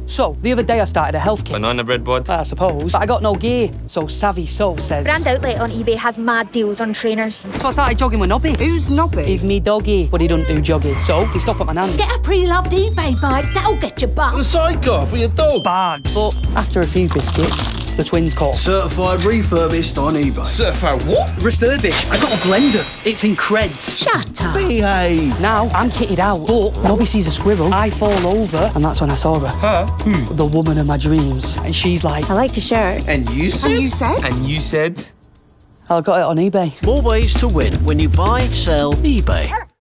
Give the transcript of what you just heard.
So, the other day I started a health kit. Banana bread, bud. I suppose. But I got no gear. So Savvy Sov says... Brand Outlet on eBay has mad deals on trainers. So I started jogging with Nobby. Who's Nobby? He's me doggy, but he don't do jogging. So he stopped at my nan's. Get a pre-loved eBay bike, that'll get you bucked. The sidecar for your dog. Bags. But after a few biscuits, the twins called. Certified refurbished on eBay. Certified what? Refurbished. I got a blender. It's in creds. Shut up. Behave. Now I'm kitted out, but Nobby sees a squirrel. I fall over, and that's when I saw her. Her? Who? The woman of my dreams. And she's like, I like your shirt. And you said? And you said? And you said? I got it on eBay. More ways to win when you buy, sell, eBay.